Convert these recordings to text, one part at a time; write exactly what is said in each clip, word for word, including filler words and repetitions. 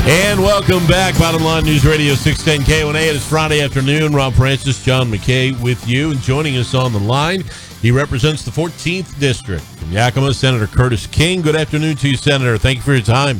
And welcome back. Bottom Line News Radio six ten K one A. It is Friday afternoon. Rob Francis, John McKay with you. And joining us on the line, he represents the fourteenth District. From Yakima, Senator Curtis King. Good afternoon to you, Senator. Thank you for your time.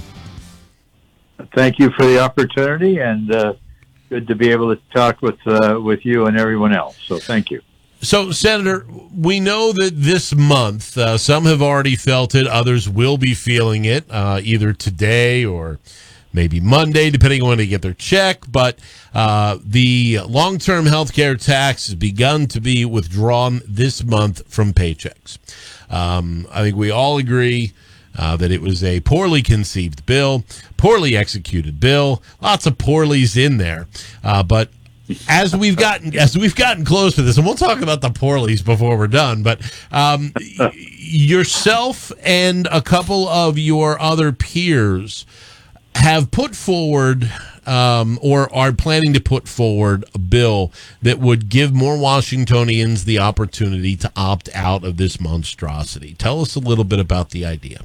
Thank you for the opportunity, and uh, good to be able to talk with uh, with you and everyone else. So thank you. So, Senator, we know that this month, uh, some have already felt it. Others will be feeling it uh, either today or maybe Monday, depending on when they get their check. But uh, the long-term health care tax has begun to be withdrawn this month from paychecks. Um, I think we all agree uh, that it was a poorly conceived bill, poorly executed bill, lots of poorlies in there. Uh, but as we've gotten as we've gotten close to this, and we'll talk about the poorlies before we're done, but um, yourself and a couple of your other peers have put forward um, or are planning to put forward a bill that would give more Washingtonians the opportunity to opt out of this monstrosity. Tell us a little bit about the idea.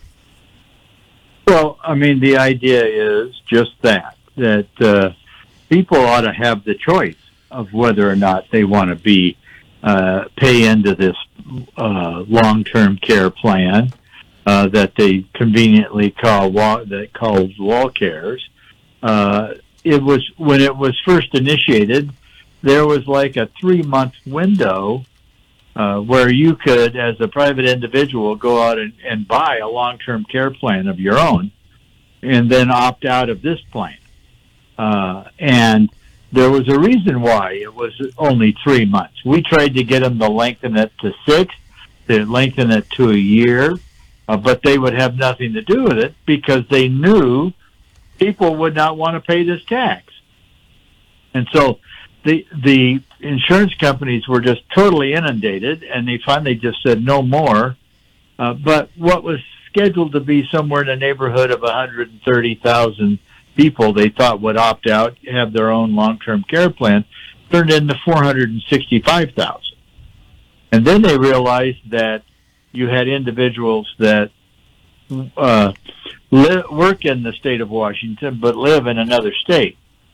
Well, I mean, the idea is just that, that uh, people ought to have the choice of whether or not they want to be uh, pay into this uh, long-term care plan Uh, that they conveniently call wa- that calls WellCares. Uh, it was when it was first initiated, there was like a three-month window uh, where you could, as a private individual, go out and, and buy a long-term care plan of your own, and then opt out of this plan. Uh, and there was a reason why it was only three months. We tried to get them to lengthen it to six, to lengthen it to a year. Uh, but they would have nothing to do with it because they knew people would not want to pay this tax. And so the the insurance companies were just totally inundated, and they finally just said no more. Uh, but what was scheduled to be somewhere in the neighborhood of one hundred thirty thousand people they thought would opt out, have their own long-term care plan, turned into four hundred sixty-five thousand. And then they realized that you had individuals that uh, li- work in the state of Washington but live in another state.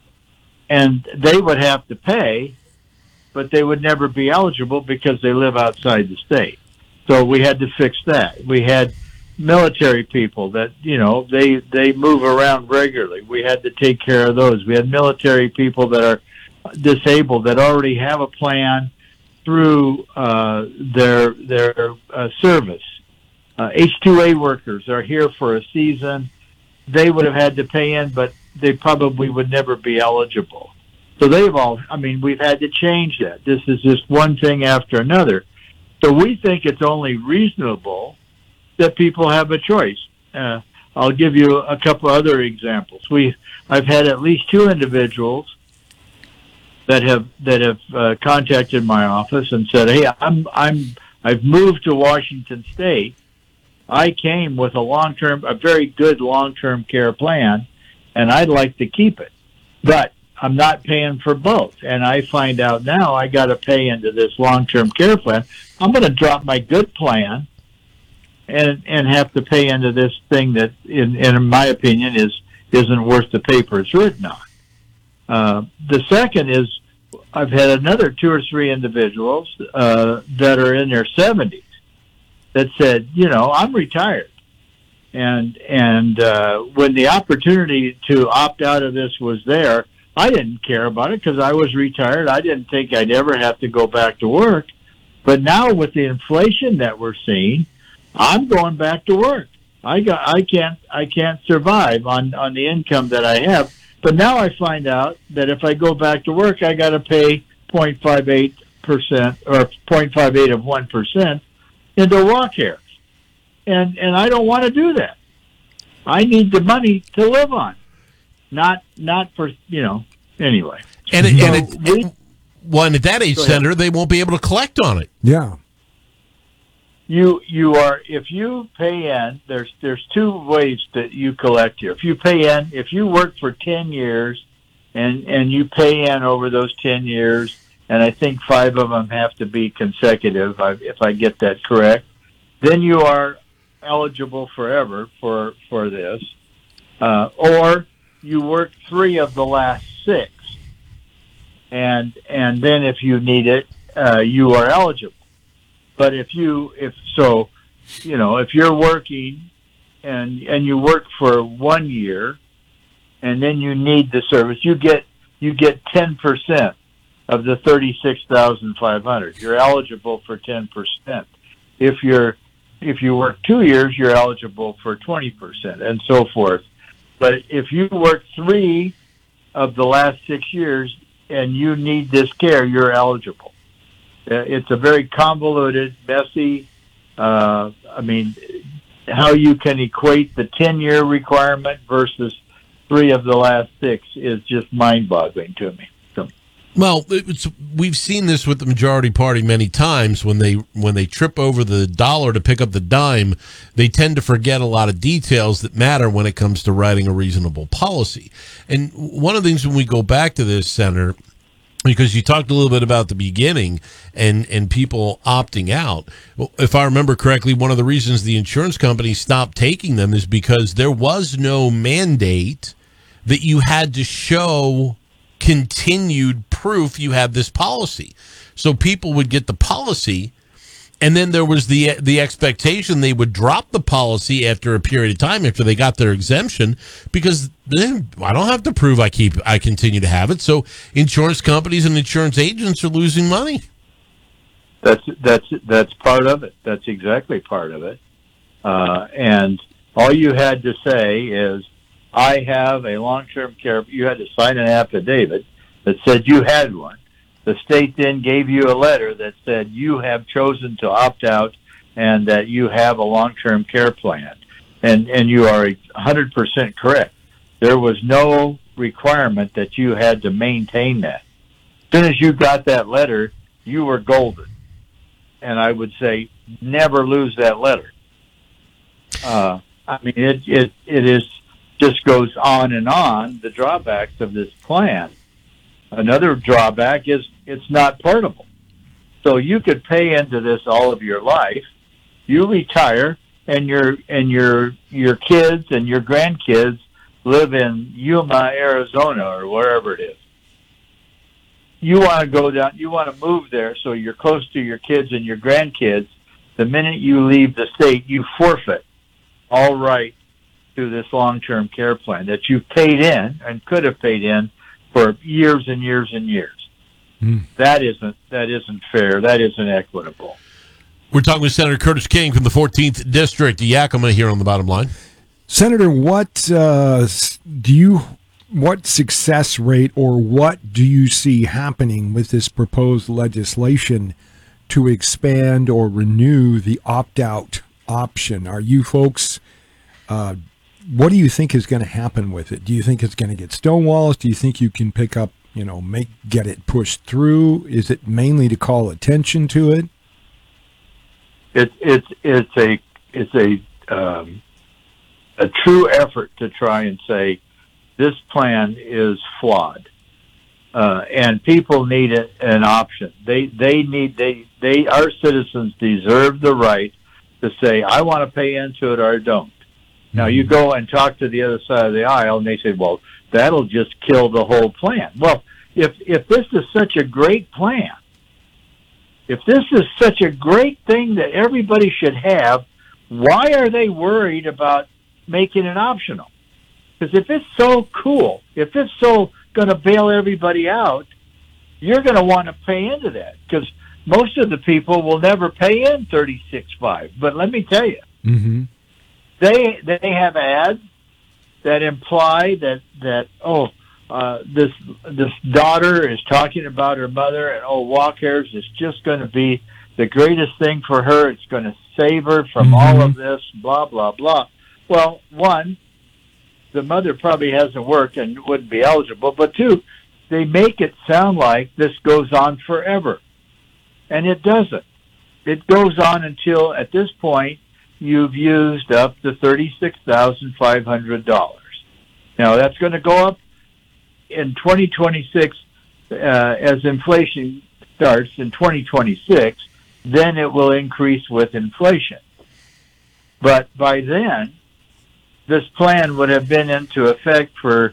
And they would have to pay, but they would never be eligible because they live outside the state. So we had to fix that. We had military people that, you know, they, they move around regularly. We had to take care of those. We had military people that are disabled that already have a plan through uh, their their uh, service. Uh, H two A workers are here for a season. They would have had to pay in, but they probably would never be eligible. So they've all, I mean, we've had to change that. This is just one thing after another. So we think it's only reasonable that people have a choice. Uh, I'll give you a couple other examples. We, I've had at least two individuals that have that have uh, contacted my office and said, "Hey, I'm I'm I've moved to Washington State. I came with a long-term, a very good long-term care plan, and I'd like to keep it, but I'm not paying for both. And I find out now I got to pay into this long-term care plan. I'm going to drop my good plan and and have to pay into this thing that, in in my opinion, is isn't worth the paper it's written on." Uh, the second is I've had another two or three individuals uh, that are in their seventies that said, you know, I'm retired. And and uh, when the opportunity to opt out of this was there, I didn't care about it because I was retired. I didn't think I'd ever have to go back to work. But now with the inflation that we're seeing, I'm going back to work. I got I can't I can't survive on, on the income that I have. But now I find out that if I go back to work, I got to pay zero point five eight percent or zero point five eight of one percent into WellCares. And and I don't want to do that. I need the money to live on, not not for, you know, anyway. And, it, so and it, we, it, well, and at that age, Senator, they won't be able to collect on it. Yeah. You you are if you pay in, there's there's two ways that you collect here. If you pay in, if you work for ten years, and and you pay in over those ten years, and I think five of them have to be consecutive, if I get that correct, then you are eligible forever for for this. Uh, or you work three of the last six, and and then if you need it, uh, you are eligible. But if you if so, you know, if you're working and and you work for one year, and then you need the service, you get you get ten percent of the thirty-six thousand five hundred. You're eligible for ten percent. If you're if you work two years, you're eligible for twenty percent, and so forth. But if you work three of the last six years and you need this care, you're eligible. It's a very convoluted, messy. Uh, I mean, how you can equate the ten-year requirement versus three of the last six is just mind-boggling to me. So. Well, it's, we've seen this with the majority party many times. When they when they trip over the dollar to pick up the dime, they tend to forget a lot of details that matter when it comes to writing a reasonable policy. And one of the things when we go back to this, Senator, because you talked a little bit about the beginning and, and people opting out. If I remember correctly, one of the reasons the insurance companies stopped taking them is because there was no mandate that you had to show continued proof you had this policy. So people would get the policy, and then there was the the expectation they would drop the policy after a period of time after they got their exemption, because then I don't have to prove I keep I continue to have it. So insurance companies and insurance agents are losing money. That's that's that's part of it. That's exactly part of it. Uh, and all you had to say is, I have a long-term care. You had to sign an affidavit that said you had one. The state then gave you a letter that said you have chosen to opt out and that you have a long-term care plan. And and you are one hundred percent correct. There was no requirement that you had to maintain that. As soon as you got that letter, you were golden. And I would say never lose that letter. Uh, I mean, it, it, it is just goes on and on, the drawbacks of this plan. Another drawback is it's not portable. So you could pay into this all of your life. You retire, and your and your your kids and your grandkids live in Yuma, Arizona, or wherever it is. You want to go down. You want to move there, so you're close to your kids and your grandkids. The minute you leave the state, you forfeit all right to this long-term care plan that you paid in and could have paid in for years and years and years. Mm. That isn't that isn't fair. That isn't equitable. We're talking with Senator Curtis King from the fourteenth District, Yakima, here on the Bottom Line. Senator, what uh, do you, what success rate or what do you see happening with this proposed legislation to expand or renew the opt-out option? Are you folks? Uh, What do you think is going to happen with it? Do you think it's going to get stonewalls? Do you think you can pick up, you know, make get it pushed through? Is it mainly to call attention to it? It's it's it's a it's a um, a true effort to try and say this plan is flawed, uh, and people need a, an option. They they need they they our citizens deserve the right to say, I want to pay into it or I don't. Now, you go and talk to the other side of the aisle, and they say, well, that'll just kill the whole plan. Well, if if this is such a great plan, if this is such a great thing that everybody should have, why are they worried about making it optional? Because if it's so cool, if it's so going to bail everybody out, you're going to want to pay into that. Because most of the people will never pay in thirty-six five. But let me tell you, mm-hmm. They they have ads that imply that that oh uh, this this daughter is talking about her mother, and oh, walk hairs is just going to be the greatest thing for her. It's going to save her from mm-hmm. all of this, blah blah blah. Well, one, the mother probably hasn't worked and wouldn't be eligible, but two, they make it sound like this goes on forever, and it doesn't. It goes on until at this point you've used up to thirty-six thousand five hundred dollars. Now, that's going to go up in twenty twenty-six uh, as inflation starts in twenty twenty-six. Then it will increase with inflation. But by then, this plan would have been into effect for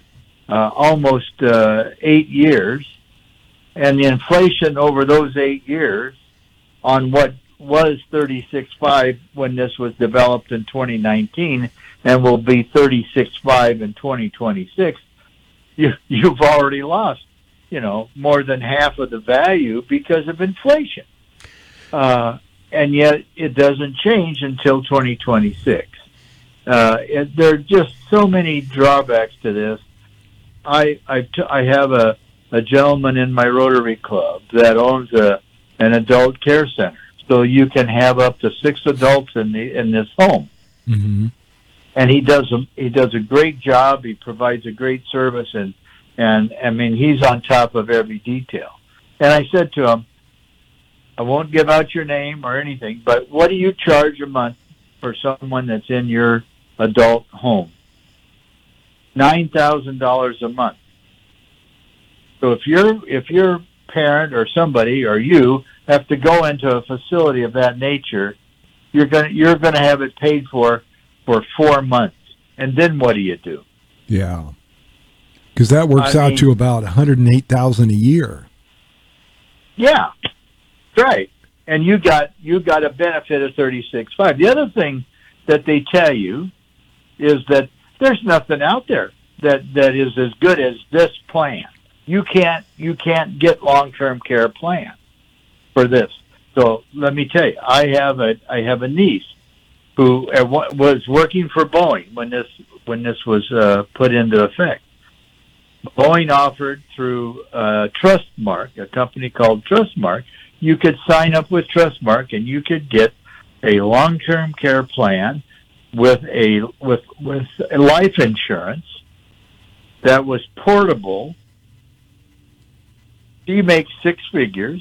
uh, almost uh, eight years, and the inflation over those eight years on what was thirty-six point five when this was developed in twenty nineteen and will be thirty-six point five in twenty twenty-six, you, you've already lost, you know, more than half of the value because of inflation. Uh, and yet it doesn't change until twenty twenty-six. Uh, it, there are just so many drawbacks to this. I I, t- I have a, a gentleman in my Rotary Club that owns a an adult care center, so you can have up to six adults in the in this home. Mm-hmm. And he does a he does a great job. He provides a great service, and and I mean he's on top of every detail. And I said to him, I won't give out your name or anything, but what do you charge a month for someone that's in your adult home? Nine thousand dollars a month. So if you're if your parent or somebody or you have to go into a facility of that nature, you're gonna you're gonna have it paid for for four months, and then what do you do? Yeah, because that works I out mean, to about one hundred and eight thousand a year. Yeah, right. And you got you got a benefit of thirty-six point five. The other thing that they tell you is that there's nothing out there that, that is as good as this plan. You can't you can't get long-term care plan for this. So let me tell you, I have a I have a niece who was working for Boeing when this when this was uh, put into effect. Boeing offered through uh, Trustmark, a company called Trustmark, you could sign up with Trustmark and you could get a long-term care plan with a with with a life insurance that was portable. She makes six figures.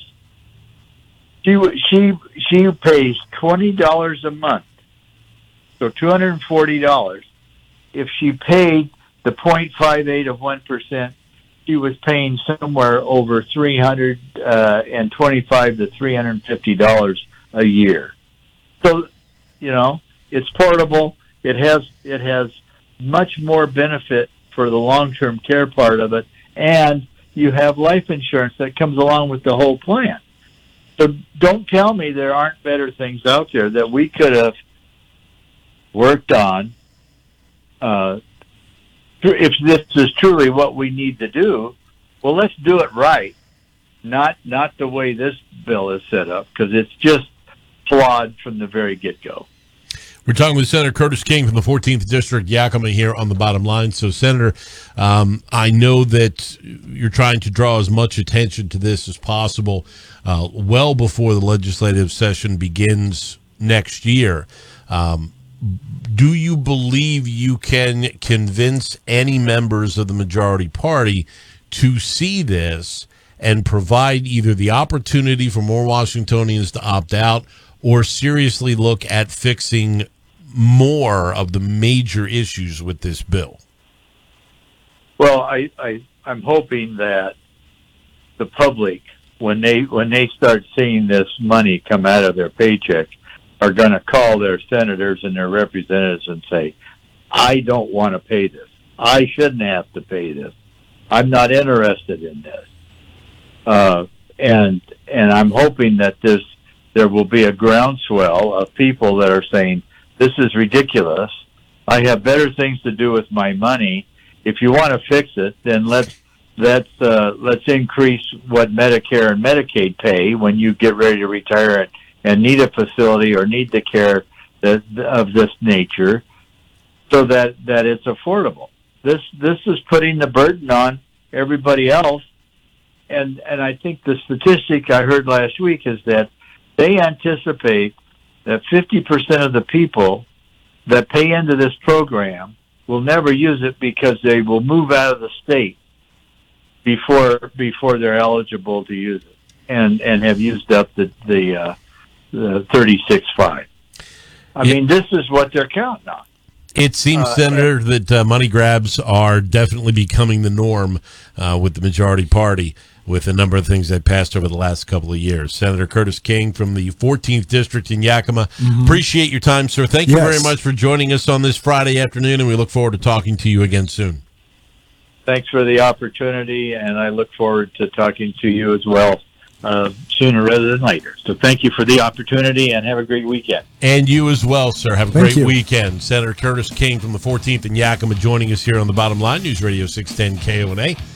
She she she pays twenty dollars a month, so two hundred and forty dollars. If she paid the point five eight of one percent, she was paying somewhere over three hundred and twenty-five to three hundred and fifty dollars a year. So, you know, it's portable. It has it has much more benefit for the long-term care part of it, and you have life insurance that comes along with the whole plan. So don't tell me there aren't better things out there that we could have worked on. Uh, if this is truly what we need to do, well, let's do it right, not not the way this bill is set up, because it's just flawed from the very get-go. We're talking with Senator Curtis King from the fourteenth District, Yakima, here on the Bottom Line. So, Senator, um, I know that you're trying to draw as much attention to this as possible uh, well before the legislative session begins next year. Um, do you believe you can convince any members of the majority party to see this and provide either the opportunity for more Washingtonians to opt out or seriously look at fixing more of the major issues with this bill? Well, I, I I'm hoping that the public, when they when they start seeing this money come out of their paycheck, are going to call their senators and their representatives and say, I don't want to pay this. I shouldn't have to pay this. I'm not interested in this. Uh, and and I'm hoping that this there will be a groundswell of people that are saying, this is ridiculous. I have better things to do with my money. If you want to fix it, then let's let's uh, let's increase what Medicare and Medicaid pay when you get ready to retire and need a facility or need the care that, of this nature, so that, that it's affordable. This this is putting the burden on everybody else, and and I think the statistic I heard last week is that they anticipate that fifty percent of the people that pay into this program will never use it because they will move out of the state before before they're eligible to use it, and and have used up the the, uh, the thirty-six point five. I Yeah. mean, this is what they're counting on. It seems, Uh, Senator, that uh, money grabs are definitely becoming the norm uh, with the majority party, with a number of things that passed over the last couple of years. Senator Curtis King from the fourteenth District in Yakima. Mm-hmm. Appreciate your time, sir. Thank you Yes. very much for joining us on this Friday afternoon, and we look forward to talking to you again soon. thanks for the opportunity, and I look forward to talking to you as well uh, sooner rather than later. So thank you for the opportunity, and have a great weekend. And you as well, sir. Have a Thank great you. weekend. Senator Curtis King from the fourteenth and Yakima joining us here on the Bottom Line, News Radio six ten K O N A.